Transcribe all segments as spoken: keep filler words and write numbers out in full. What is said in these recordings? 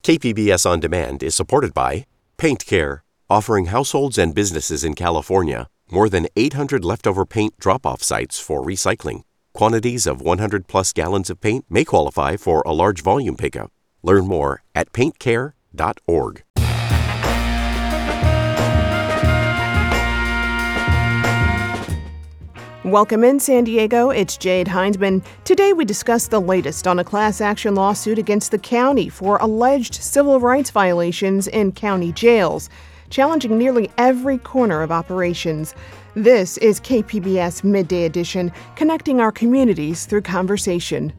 K P B S On Demand is supported by Paint Care, offering households and businesses in California more than eight hundred leftover paint drop-off sites for recycling. Quantities of one hundred plus gallons of paint may qualify for a large volume pickup. Learn more at paint care dot org. Welcome in, San Diego. It's Jade Heinzman. Today we discuss the latest on a class action lawsuit against the county for alleged civil rights violations in county jails, challenging nearly every corner of operations. This is K P B S Midday Edition, connecting our communities through conversation.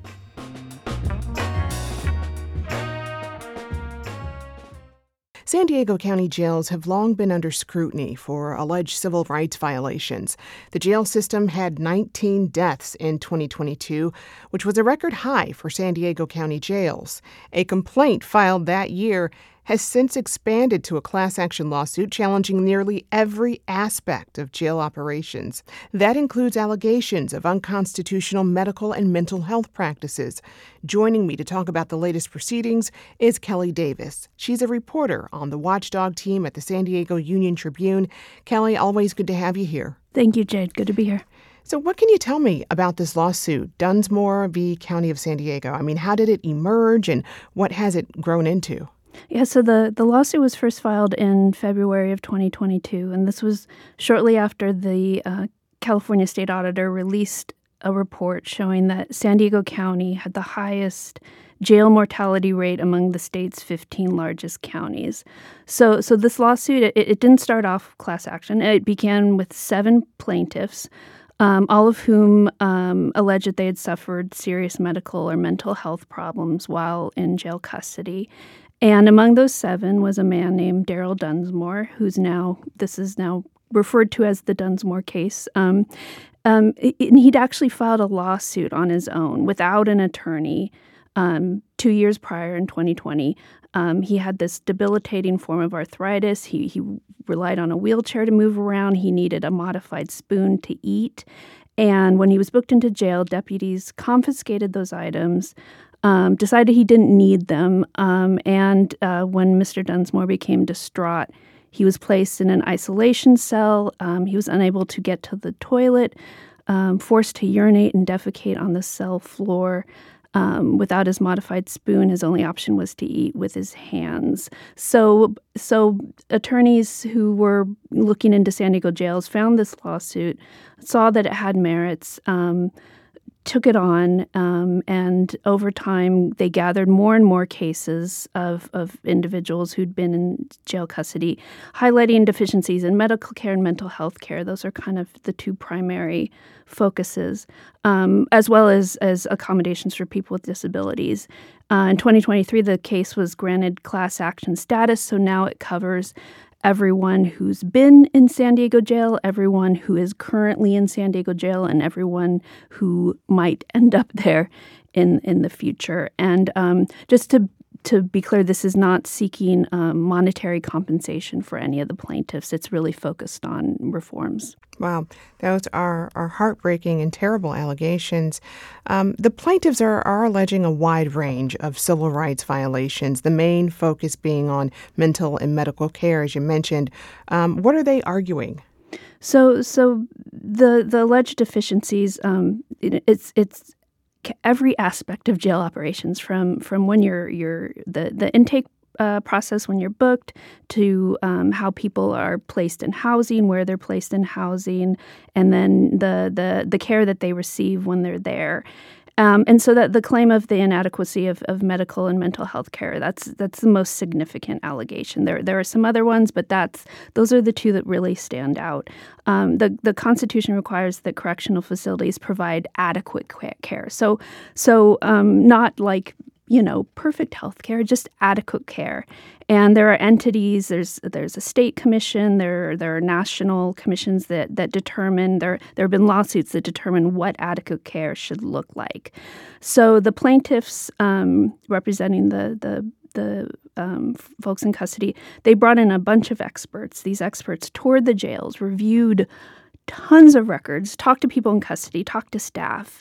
San Diego County jails have long been under scrutiny for alleged civil rights violations. The jail system had nineteen deaths in twenty twenty-two, which was a record high for San Diego County jails. A complaint filed that year has since expanded to a class action lawsuit challenging nearly every aspect of jail operations. That includes allegations of unconstitutional medical and mental health practices. Joining me to talk about the latest proceedings is Kelly Davis. She's a reporter on the Watchdog team at the San Diego Union-Tribune. Kelly, always good to have you here. Thank you, Jade. Good to be here. So what can you tell me about this lawsuit, Dunsmore v. County of San Diego? I mean, how did it emerge and what has it grown into? Yeah, so the, the lawsuit was first filed in February of twenty twenty-two, and this was shortly after the uh, California State Auditor released a report showing that San Diego County had the highest jail mortality rate among the state's fifteen largest counties. So so this lawsuit, it, it didn't start off class action. It began with seven plaintiffs, um, all of whom um, alleged that they had suffered serious medical or mental health problems while in jail custody. And among those seven was a man named Daryl Dunsmore, who's now, this is now referred to as the Dunsmore case. Um, um, and he'd actually filed a lawsuit on his own without an attorney um, two years prior in twenty twenty. Um, he had this debilitating form of arthritis. He, he relied on a wheelchair to move around. He needed a modified spoon to eat. And when he was booked into jail, deputies confiscated those items, Um, decided he didn't need them, um, and uh, when Mister Dunsmore became distraught, he was placed in an isolation cell. Um, he was unable to get to the toilet, um, forced to urinate and defecate on the cell floor. Um, without his modified spoon, his only option was to eat with his hands. So, so attorneys who were looking into San Diego jails found this lawsuit, saw that it had merits, um, took it on, um, and over time they gathered more and more cases of, of individuals who'd been in jail custody, highlighting deficiencies in medical care and mental health care. Those are kind of the two primary focuses, um, as well as, as accommodations for people with disabilities. Uh, in twenty twenty-three, the case was granted class action status, so now it covers everyone who's been in San Diego jail, everyone who is currently in San Diego jail, and everyone who might end up there in, in the future. And um, just to to be clear, this is not seeking um, monetary compensation for any of the plaintiffs. It's really focused on reforms. Wow, those are, are heartbreaking and terrible allegations. Um, the plaintiffs are, are alleging a wide range of civil rights violations, the main focus being on mental and medical care, as you mentioned. Um, what are they arguing? So, so the the alleged deficiencies, um, it, it's it's every aspect of jail operations, from from when you're you're the the intake uh, process when you're booked, to um, how people are placed in housing, where they're placed in housing, and then the the the care that they receive when they're there. Um, and so that the claim of the inadequacy of, of medical and mental health care, that's that's the most significant allegation. There there are some other ones, but that's those are the two that really stand out. Um, the the Constitution requires that correctional facilities provide adequate care. So so um, not like you know, perfect health care, just adequate care. And there are entities, there's there's a state commission, there there are national commissions that that determine, there there have been lawsuits that determine what adequate care should look like. So the plaintiffs um, representing the the the um, folks in custody, they brought in a bunch of experts. These experts toured the jails, reviewed tons of records, talked to people in custody, talked to staff.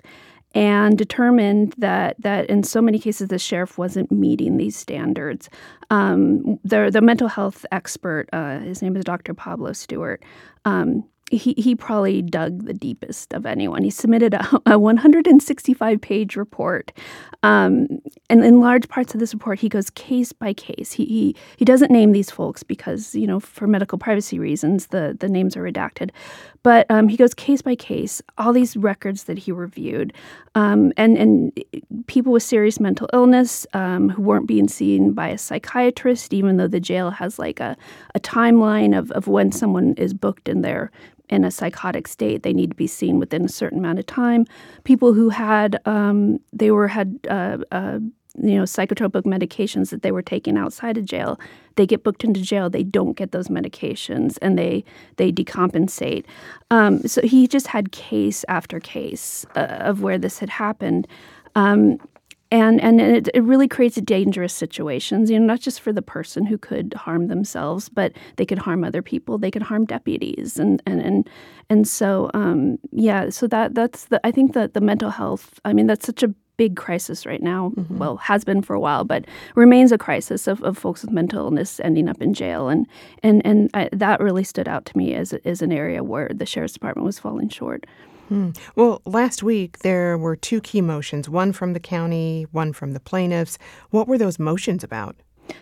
and determined that that in so many cases the sheriff wasn't meeting these standards. Um, the the mental health expert, uh, his name is Doctor Pablo Stewart. Um, He he probably dug the deepest of anyone. He submitted a, a one hundred sixty-five page report, um, and in large parts of this report, he goes case by case. He he he doesn't name these folks because, you know, for medical privacy reasons, the the names are redacted. But um, he goes case by case, all these records that he reviewed, um, and and people with serious mental illness um, who weren't being seen by a psychiatrist, even though the jail has like a a timeline of of when someone is booked in there. In a psychotic state, they need to be seen within a certain amount of time. People who had um, they were had uh, uh, you know psychotropic medications that they were taking outside of jail, they get booked into jail. They don't get those medications, and they they decompensate. Um, so he just had case after case uh, of where this had happened. Um, And and it, it really creates dangerous situations, you know, not just for the person who could harm themselves, but they could harm other people. They could harm deputies, and and and and so um, yeah. So that that's the I think that the mental health. I mean, that's such a big crisis right now. Mm-hmm. Well, has been for a while, but remains a crisis of, of folks with mental illness ending up in jail, and and and I, that really stood out to me as as an area where the sheriff's department was falling short. Hmm. Well, last week there were two key motions, one from the county, one from the plaintiffs. What were those motions about?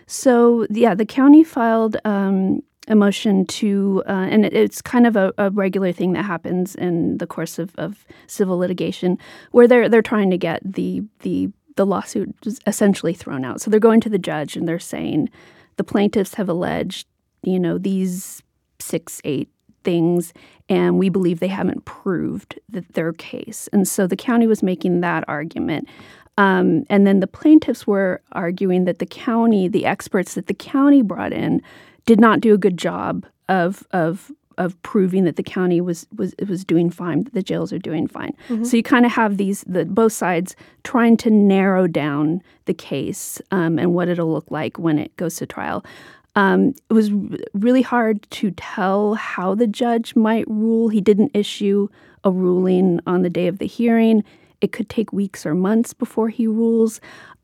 So, yeah, the county filed um, a motion to, uh, and it's kind of a, a regular thing that happens in the course of, of civil litigation, where they're they're trying to get the the the lawsuit essentially thrown out. So they're going to the judge and they're saying the plaintiffs have alleged, you know, these six, eight things, and we believe they haven't proved that their case. And so the county was making that argument. Um, and then the plaintiffs were arguing that the county, the experts that the county brought in, did not do a good job of of of proving that the county was was was doing fine, that the jails are doing fine. Mm-hmm. So you kind of have these the both sides trying to narrow down the case um, and what it'll look like when it goes to trial. Um, it was really hard to tell how the judge might rule. He didn't issue a ruling on the day of the hearing. It could take weeks or months before he rules.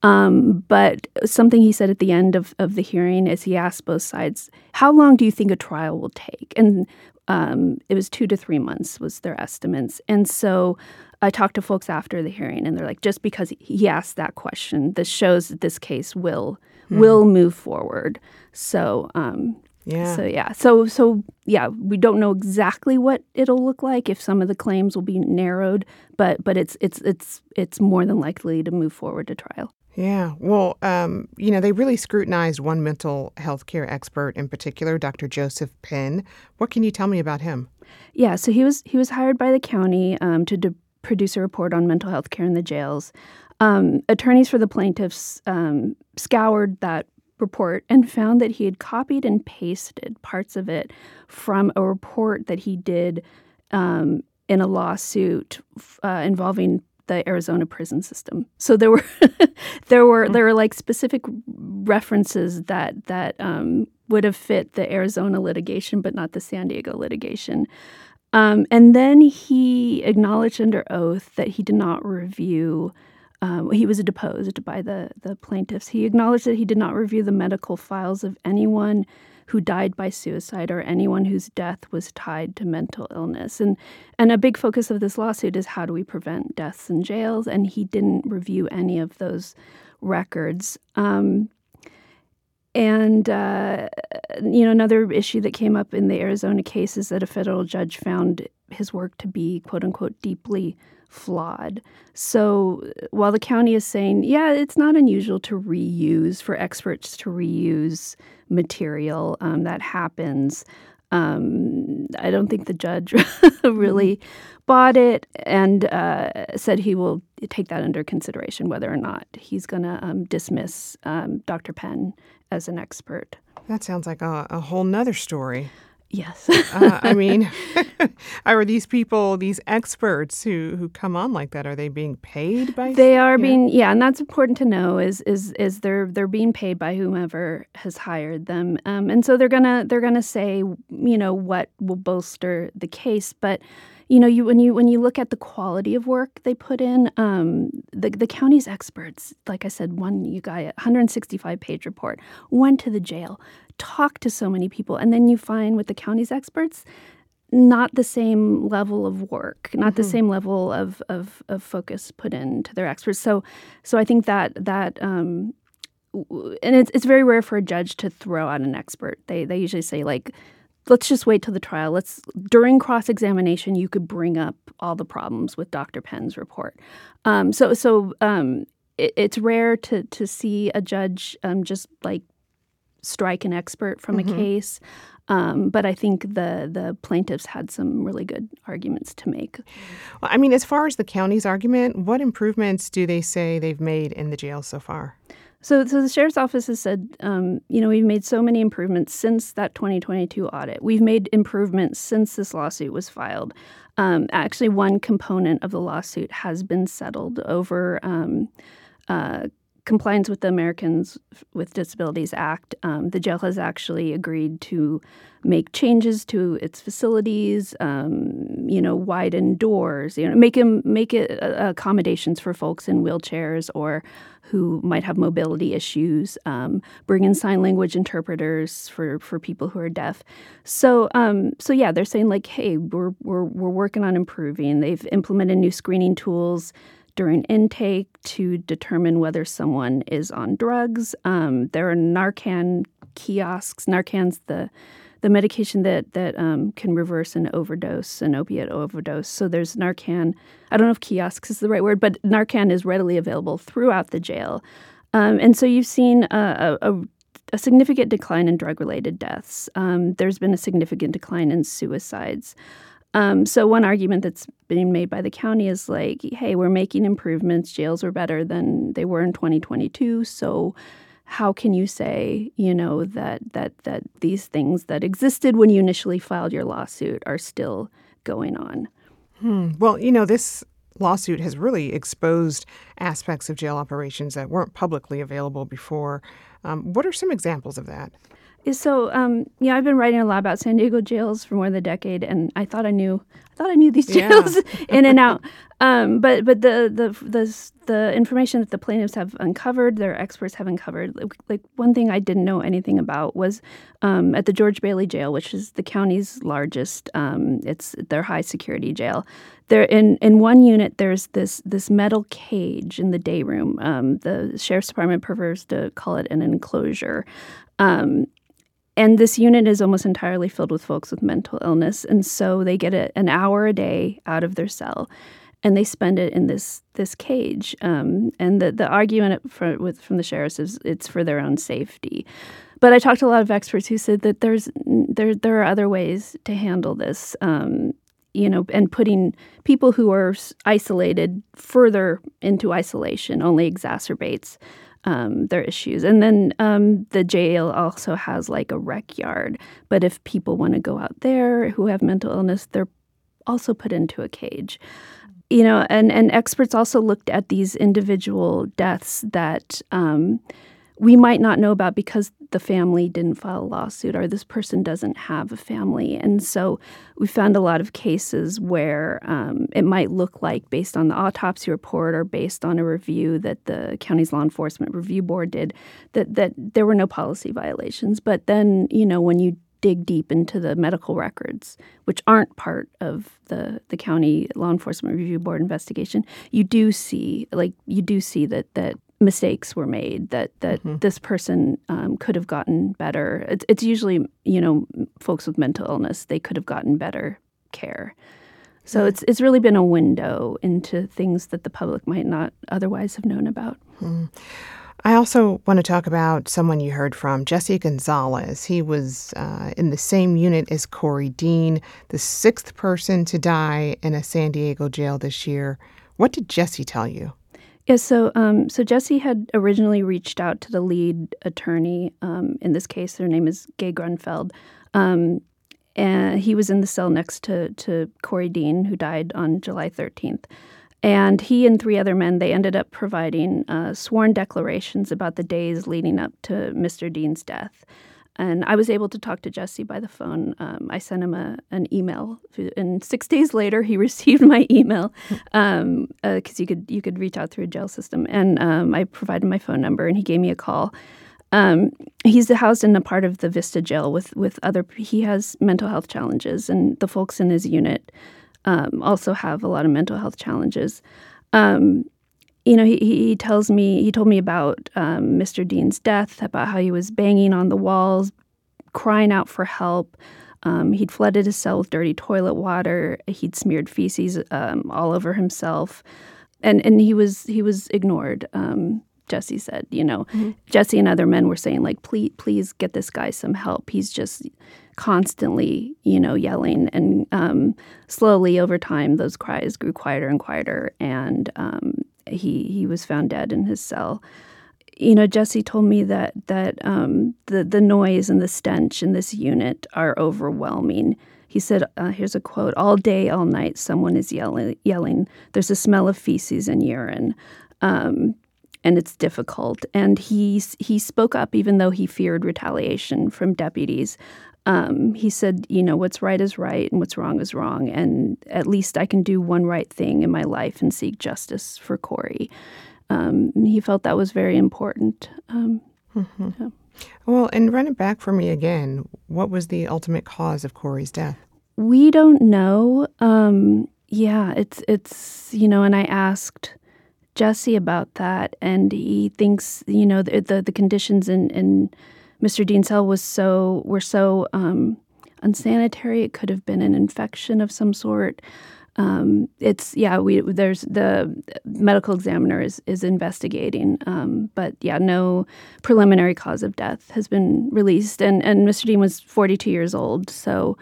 Um, but something he said at the end of, of the hearing is he asked both sides, how long do you think a trial will take? And um, it was two to three months was their estimates. And so I talked to folks after the hearing, and they're like, just because he asked that question, this shows that this case will hmm. will move forward. So, um, yeah. So yeah. So so yeah. We don't know exactly what it'll look like, if some of the claims will be narrowed, but but it's it's it's it's more than likely to move forward to trial. Yeah. Well, um, you know, they really scrutinized one mental health care expert in particular, Doctor Joseph Penn. What can you tell me about him? Yeah. So he was he was hired by the county um, to de- produce a report on mental health care in the jails. Um, attorneys for the plaintiffs um, scoured that report and found that he had copied and pasted parts of it from a report that he did um, in a lawsuit uh, involving the Arizona prison system. So there were there were there were like specific references that that um, would have fit the Arizona litigation, but not the San Diego litigation. Um, and then he acknowledged under oath that he did not review. Um, he was deposed by the the plaintiffs. He acknowledged that he did not review the medical files of anyone who died by suicide or anyone whose death was tied to mental illness. And and a big focus of this lawsuit is how do we prevent deaths in jails? And he didn't review any of those records. Um, and, uh, you know, another issue that came up in the Arizona case is that a federal judge found his work to be, quote unquote, deeply flawed. So while the county is saying, yeah, it's not unusual to reuse, for experts to reuse material, um, that happens. Um, I don't think the judge really bought it and uh, said he will take that under consideration, whether or not he's going to um, dismiss um, Doctor Penn as an expert. That sounds like a, a whole nother story. Yes. uh, I mean, are these people, these experts who, who come on like that, are they being paid by? They are being, yeah, and that's important to know. Is is is they're they're being paid by whomever has hired them, um, and so they're gonna they're gonna say, you know, what will bolster the case. But you know, you when you when you look at the quality of work they put in, um, the the county's experts, like I said, one you got a one hundred sixty-five page report, went to the jail, talked to so many people, and then you find with the county's experts, not the same level of work, not mm-hmm. the same level of, of of focus put into their experts. So, so I think that that. Um, And it's it's very rare for a judge to throw out an expert. They they usually say, like, let's just wait till the trial. Let's during cross-examination, you could bring up all the problems with Doctor Penn's report. Um, so so um, it, it's rare to to see a judge um, just like strike an expert from mm-hmm. a case. Um, but I think the the plaintiffs had some really good arguments to make. Well, I mean, as far as the county's argument, what improvements do they say they've made in the jail so far? So, so the sheriff's office has said, um, you know, we've made so many improvements since that twenty twenty-two audit. We've made improvements since this lawsuit was filed. Um, actually, one component of the lawsuit has been settled over um, uh, compliance with the Americans with Disabilities Act. Um, the jail has actually agreed to make changes to its facilities, um, you know, widen doors, you know, make them make it uh, accommodations for folks in wheelchairs or who might have mobility issues, um, bring in sign language interpreters for, for people who are deaf. So, um, so yeah, they're saying like, hey, we're we're we're working on improving. They've implemented new screening tools during intake to determine whether someone is on drugs. Um, there are Narcan kiosks. Narcan's the the medication that that um, can reverse an overdose, an opiate overdose. So there's Narcan. I don't know if kiosks is the right word, but Narcan is readily available throughout the jail. Um, and so you've seen a, a, a significant decline in drug-related deaths. Um, there's been a significant decline in suicides. Um, so one argument that's being made by the county is like, hey, we're making improvements. Jails are better than they were in twenty twenty-two. So how can you say, you know, that that that these things that existed when you initially filed your lawsuit are still going on? Hmm. Well, you know, this lawsuit has really exposed aspects of jail operations that weren't publicly available before. Um, what are some examples of that? So, um, yeah, I've been writing a lot about San Diego jails for more than a decade, and I thought I knew, I thought I knew these jails yeah. in and out. Um, but but the, the the the information that the plaintiffs have uncovered, their experts have uncovered, like, like one thing I didn't know anything about was um, at the George Bailey Jail, which is the county's largest. Um, it's their high security jail. There in in one unit, there's this this metal cage in the day room. Um, the sheriff's department prefers to call it an enclosure. Um, And this unit is almost entirely filled with folks with mental illness. And so they get a, an hour a day out of their cell, and they spend it in this this cage. Um, and the, the argument for, with, from the sheriffs is it's for their own safety. But I talked to a lot of experts who said that there's there there are other ways to handle this, um, you know, and putting people who are isolated further into isolation only exacerbates Um, their issues. And then um, the jail also has like a rec yard. But if people want to go out there who have mental illness, they're also put into a cage. You know, and, and experts also looked at these individual deaths that um, we might not know about because the family didn't file a lawsuit or this person doesn't have a family. And so we found a lot of cases where um, it might look like, based on the autopsy report or based on a review that the county's law enforcement review board did, that, that there were no policy violations. But then, you know, when you dig deep into the medical records, which aren't part of the, the county law enforcement review board investigation, you do see, like, you do see that that mistakes were made, that that mm-hmm. this person um, could have gotten better. It's, it's usually, you know, folks with mental illness, they could have gotten better care. So mm-hmm. it's it's really been a window into things that the public might not otherwise have known about. Mm. I also want to talk about someone you heard from, Jesse Gonzalez. He was uh, in the same unit as Corey Dean, the sixth person to die in a San Diego jail this year. What did Jesse tell you? Yeah, so um, so Jesse had originally reached out to the lead attorney um, in this case. Their name is Gay Grunfeld. Um, and he was in the cell next to, to Corey Dean, who died on July thirteenth. And he and three other men, they ended up providing uh, sworn declarations about the days leading up to Mister Dean's death. And I was able to talk to Jesse by the phone. Um, I sent him a, an email, and six days later, he received my email because um, uh, you could you could reach out through a jail system. And um, I provided my phone number, and he gave me a call. Um, he's housed in a part of the Vista Jail with with other. He has mental health challenges, and the folks in his unit um, also have a lot of mental health challenges. Um, You know, he, he tells me, he told me about um, Mister Dean's death, about how he was banging on the walls, crying out for help. Um, he'd flooded his cell with dirty toilet water. He'd smeared feces um, all over himself. And and he was he was ignored, um, Jesse said. You know, mm-hmm. Jesse and other men were saying, like, please, please get this guy some help. He's just constantly, you know, yelling. And um, slowly over time, those cries grew quieter and quieter. And um He he was found dead in his cell. You know, Jesse told me that that um, the the noise and the stench in this unit are overwhelming. He said, uh, "Here's a quote: All day, all night, someone is yelling. Yelling. There's a smell of feces and urine, um, and it's difficult." And he he spoke up, even though he feared retaliation from deputies. Um, he said, you know, what's right is right and what's wrong is wrong. And at least I can do one right thing in my life and seek justice for Corey. Um, he felt that was very important. Um, mm-hmm. yeah. Well, and run it back for me again. What was the ultimate cause of Corey's death? We don't know. Um, yeah, it's, it's, you know, and I asked Jesse about that, and he thinks, you know, the, the, the conditions in, in Mister Dean's cell was so were so um, unsanitary. It could have been an infection of some sort. Um, it's yeah. We there's the medical examiner is is investigating, um, but yeah, no preliminary cause of death has been released. And and Mister Dean was forty-two years old, so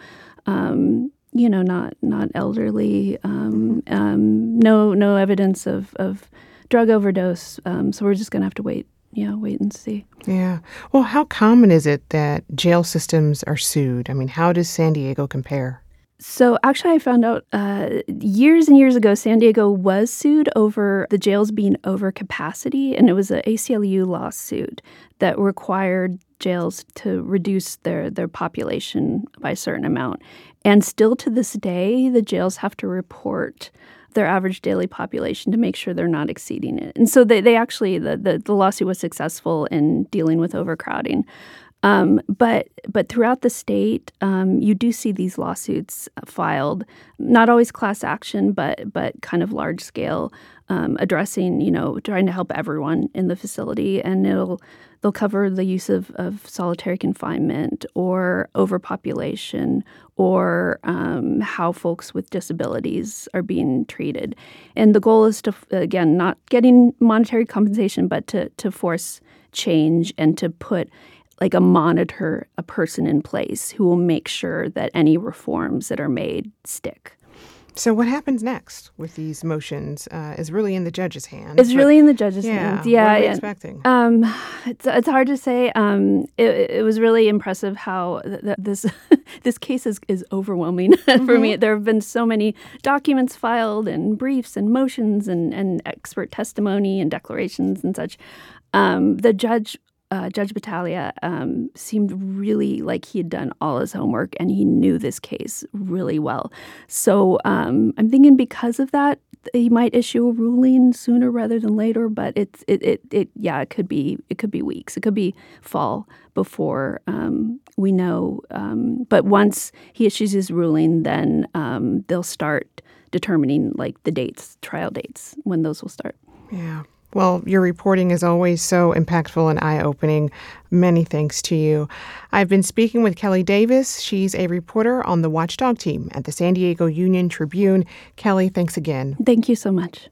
um, you know, not not elderly. Um, um, no no evidence of of drug overdose. Um, so we're just gonna have to wait. Yeah, wait and see. Yeah. Well, how common is it that jail systems are sued? I mean, how does San Diego compare? So actually, I found out uh, years and years ago, San Diego was sued over the jails being over capacity, and it was an A C L U lawsuit that required jails to reduce their, their population by a certain amount. And still to this day, the jails have to report their average daily population to make sure they're not exceeding it. And so they, they actually, the, the, the lawsuit was successful in dealing with overcrowding. Um, but but throughout the state, um, you do see these lawsuits filed, not always class action, but but kind of large scale, um, addressing, you know, trying to help everyone in the facility. And it'll they'll cover the use of, of solitary confinement or overpopulation or um, how folks with disabilities are being treated. And the goal is to, again, not getting monetary compensation, but to to force change and to put like a monitor, a person in place who will make sure that any reforms that are made stick. So what happens next with these motions uh, is really in the judge's hands. It's really in the judge's yeah, hands. Yeah. What are you and, expecting? Um, it's it's hard to say. Um, it, it was really impressive how th- th- this this case is, is overwhelming mm-hmm. for me. There have been so many documents filed and briefs and motions and, and expert testimony and declarations and such. Um, the judge Uh, Judge Battaglia um, seemed really like he had done all his homework and he knew this case really well. So um, I'm thinking because of that, he might issue a ruling sooner rather than later. But it's it it, it yeah, it could be it could be weeks. It could be fall before um, we know. Um, but once he issues his ruling, then um, they'll start determining like the dates, trial dates, when those will start. Yeah. Well, your reporting is always so impactful and eye-opening. Many thanks to you. I've been speaking with Kelly Davis. She's a reporter on the Watchdog team at the San Diego Union Tribune. Kelly, thanks again. Thank you so much.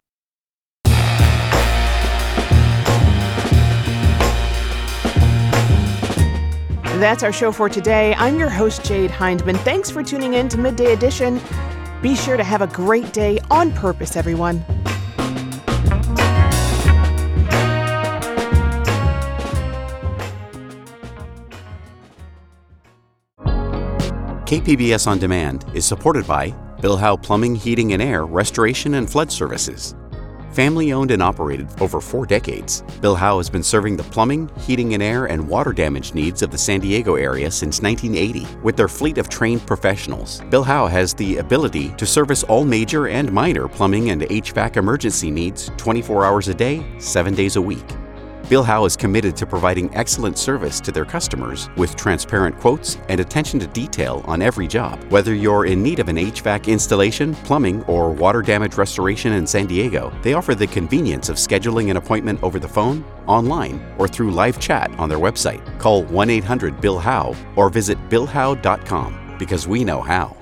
That's our show for today. I'm your host, Jade Hindman. Thanks for tuning in to Midday Edition. Be sure to have a great day on purpose, everyone. K P B S On Demand is supported by Bill Howe Plumbing, Heating and Air, Restoration and Flood Services, Family owned and operated over four decades, Bill Howe has been serving the plumbing, heating and air, and water damage needs of the San Diego area since nineteen eighty. With their fleet of trained professionals, Bill Howe has the ability to service all major and minor plumbing and H V A C emergency needs twenty-four hours a day, seven days a week. Bill Howe is committed to providing excellent service to their customers with transparent quotes and attention to detail on every job. Whether you're in need of an H V A C installation, plumbing, or water damage restoration in San Diego, they offer the convenience of scheduling an appointment over the phone, online, or through live chat on their website. Call one eight hundred Bill Howe or visit bill howe dot com because we know how.